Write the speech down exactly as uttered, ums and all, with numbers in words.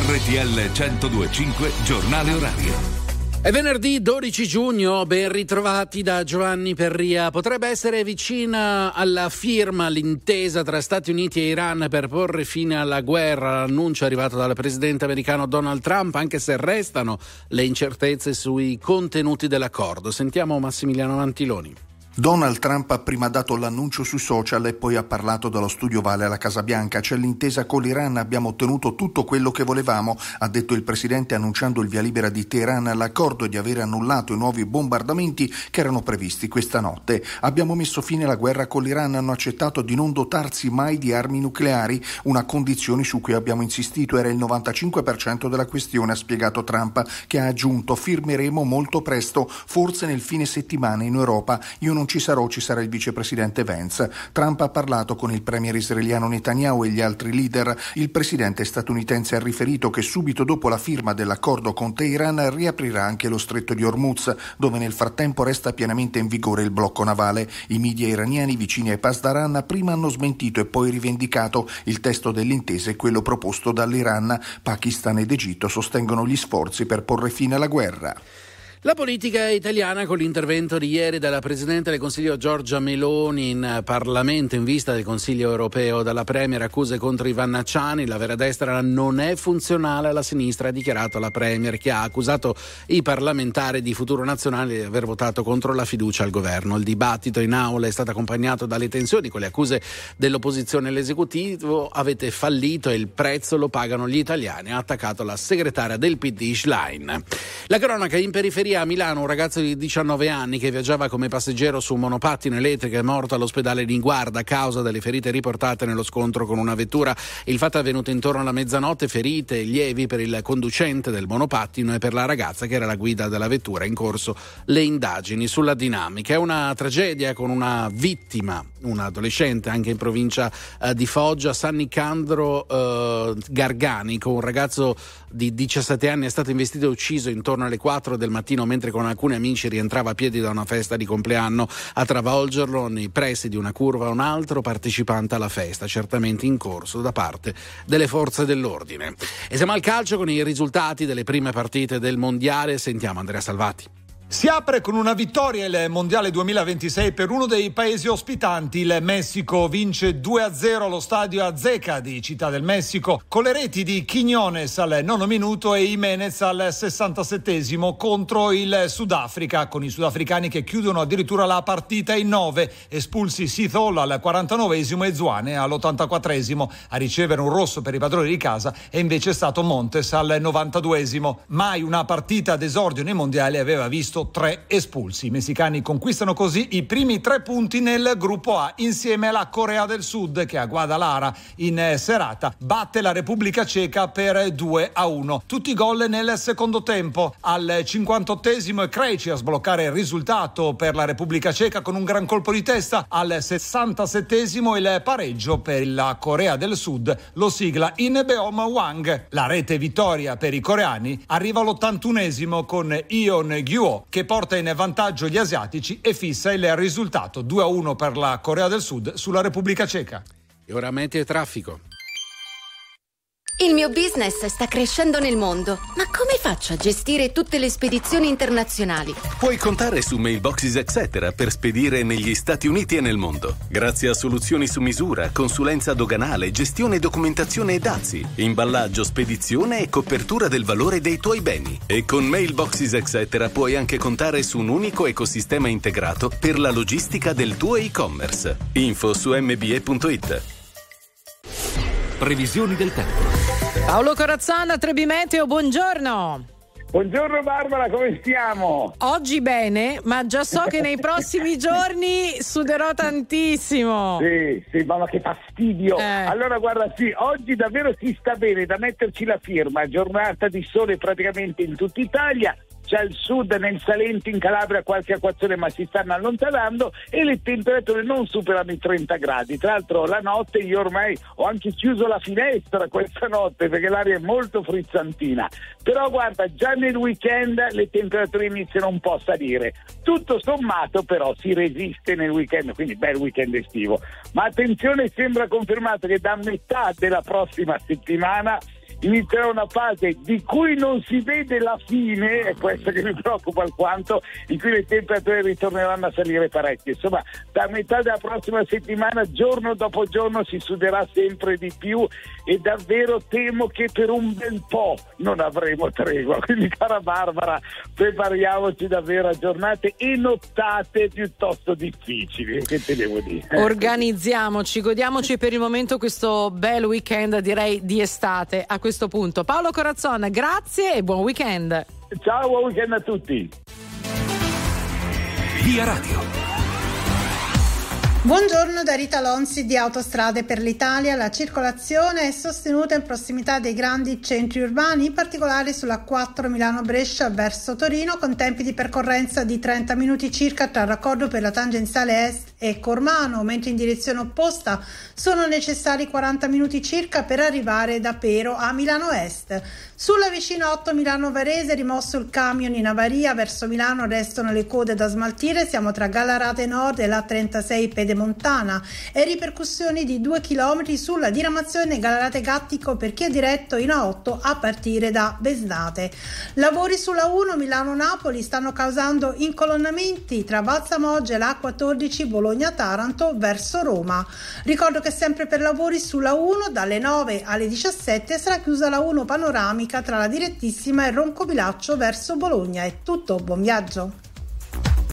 R T L centodue e cinque Giornale Orario. È venerdì dodici giugno, ben ritrovati da Giovanni Perria. Potrebbe essere vicina alla firma l'intesa tra Stati Uniti e Iran per porre fine alla guerra. L'annuncio è arrivato dal presidente americano Donald Trump, anche se restano le incertezze sui contenuti dell'accordo. Sentiamo Massimiliano Mantiloni. Donald Trump ha prima dato l'annuncio sui social e poi ha parlato dallo studio Vale alla Casa Bianca. C'è l'intesa con l'Iran, abbiamo ottenuto tutto quello che volevamo, ha detto il presidente annunciando il via libera di Teheran all'accordo e di aver annullato i nuovi bombardamenti che erano previsti questa notte. Abbiamo messo fine alla guerra con l'Iran, hanno accettato di non dotarsi mai di armi nucleari, una condizione su cui abbiamo insistito, era il novantacinque per cento della questione, ha spiegato Trump, che ha aggiunto firmeremo molto presto, forse nel fine settimana in Europa. Io non ci sarò, ci sarà il vicepresidente Vance. Trump ha parlato con il premier israeliano Netanyahu e gli altri leader. Il presidente statunitense ha riferito che subito dopo la firma dell'accordo con Teheran riaprirà anche lo stretto di Hormuz, dove nel frattempo resta pienamente in vigore il blocco navale. I media iraniani vicini ai Pasdaran prima hanno smentito e poi rivendicato. Il testo dell'intesa è quello proposto dall'Iran. Pakistan ed Egitto sostengono gli sforzi per porre fine alla guerra. La politica italiana, con l'intervento di ieri della Presidente del Consiglio Giorgia Meloni in Parlamento in vista del Consiglio europeo, dalla Premier accuse contro Ivan Nacciani, la vera destra non è funzionale alla sinistra, ha dichiarato la Premier, che ha accusato i parlamentari di Futuro Nazionale di aver votato contro la fiducia al governo. Il dibattito in aula è stato accompagnato dalle tensioni con le accuse dell'opposizione all'esecutivo. Avete fallito e il prezzo lo pagano gli italiani, ha attaccato la segretaria del P D Schlein. La cronaca in periferia. A Milano un ragazzo di diciannove anni che viaggiava come passeggero su un monopattino elettrico è morto all'ospedale di Guarda a causa delle ferite riportate nello scontro con una vettura. Il fatto è avvenuto intorno alla mezzanotte, ferite lievi per il conducente del monopattino e per la ragazza che era la guida della vettura. In corso le indagini sulla dinamica. È una tragedia con una vittima, un adolescente, anche in provincia eh, di Foggia. San Nicandro eh, Garganico, un ragazzo di diciassette anni, è stato investito e ucciso intorno alle quattro del mattino mentre con alcuni amici rientrava a piedi da una festa di compleanno. A travolgerlo nei pressi di una curva un altro partecipante alla festa, certamente in corso da parte delle forze dell'ordine. E siamo al calcio con i risultati delle prime partite del mondiale. Sentiamo Andrea Salvati. Si apre con una vittoria il Mondiale duemilaventisei per uno dei paesi ospitanti. Il Messico vince due a zero allo stadio Azteca di Città del Messico con le reti di Quiñones al nono minuto e Jiménez al sessantasettesimo contro il Sudafrica, con i sudafricani che chiudono addirittura la partita in nove, espulsi Seth Hall al quarantanovesimo e Zwane all'ottantaquattresimo. A ricevere un rosso per i padroni di casa è invece stato Montes al novantaduesimo. Mai una partita d'esordio nei mondiali aveva visto tre espulsi. I messicani conquistano così i primi tre punti nel gruppo A insieme alla Corea del Sud, che a Guadalajara in serata batte la Repubblica Ceca per due a uno. Tutti i gol nel secondo tempo. Al cinquantottesimo è Krejci a sbloccare il risultato per la Repubblica Ceca con un gran colpo di testa. Al sessantasettesimo il pareggio per la Corea del Sud lo sigla In Beom Hwang. La rete vittoria per i coreani arriva all'ottantunesimo con Ion Gyu, che porta in vantaggio gli asiatici e fissa il risultato due a uno per la Corea del Sud sulla Repubblica Ceca. E ora meteo e traffico. Il mio business sta crescendo nel mondo, ma come faccio a gestire tutte le spedizioni internazionali? Puoi contare su Mailboxes Etc. per spedire negli Stati Uniti e nel mondo. Grazie a soluzioni su misura, consulenza doganale, gestione, documentazione e dazi, imballaggio, spedizione e copertura del valore dei tuoi beni. E con Mailboxes Etc. puoi anche contare su un unico ecosistema integrato per la logistica del tuo e-commerce. Info su m b e punto it. Previsioni del tempo. Paolo Corazzana, Trebi Meteo, buongiorno. Buongiorno Barbara, come stiamo? Oggi bene, ma già so che nei prossimi giorni suderò tantissimo. Sì, sì, ma che fastidio. Eh. Allora guarda, sì, oggi davvero si sta bene da metterci la firma, giornata di sole praticamente in tutta Italia. C'è al sud, nel Salento, in Calabria qualche acquazzone, ma si stanno allontanando e le temperature non superano i trenta gradi. Tra l'altro la notte io ormai ho anche chiuso la finestra questa notte perché l'aria è molto frizzantina. Però guarda, già nel weekend le temperature iniziano un po' a salire. Tutto sommato però si resiste nel weekend, quindi bel weekend estivo. Ma attenzione, sembra confermato che da metà della prossima settimana inizierà una fase di cui non si vede la fine, è questo che mi preoccupa alquanto, in cui le temperature ritorneranno a salire parecchio. Insomma, da metà della prossima settimana, giorno dopo giorno, si suderà sempre di più e davvero temo che per un bel po' non avremo tregua. Quindi, cara Barbara, prepariamoci davvero a giornate e nottate piuttosto difficili, che te devo dire. Organizziamoci, godiamoci per il momento questo bel weekend, direi di estate a questo punto. Paolo Corazzon, grazie e buon weekend. Ciao, buon weekend a tutti. Via Radio. Buongiorno da Rita Lonzi di Autostrade per l'Italia. La circolazione è sostenuta in prossimità dei grandi centri urbani, in particolare sulla quattro Milano-Brescia verso Torino, con tempi di percorrenza di trenta minuti circa tra raccordo per la tangenziale est e Cormano, mentre in direzione opposta sono necessari quaranta minuti circa per arrivare da Pero a Milano Est. Sulla vicina otto Milano-Varese, rimosso il camion in avaria, verso Milano restano le code da smaltire, siamo tra Gallarate Nord e la trentasei Pedemontana, e ripercussioni di due chilometri sulla diramazione Gallarate Gattico per chi è diretto in A otto a partire da Besnate. Lavori sulla uno Milano-Napoli stanno causando incolonnamenti tra Valsamoggia e la quattordici Bologna-Taranto verso Roma. Ricordo che sempre per lavori sulla uno dalle nove alle diciassette sarà chiusa la uno panoramica tra la direttissima e Roncobilaccio verso Bologna. È tutto, buon viaggio.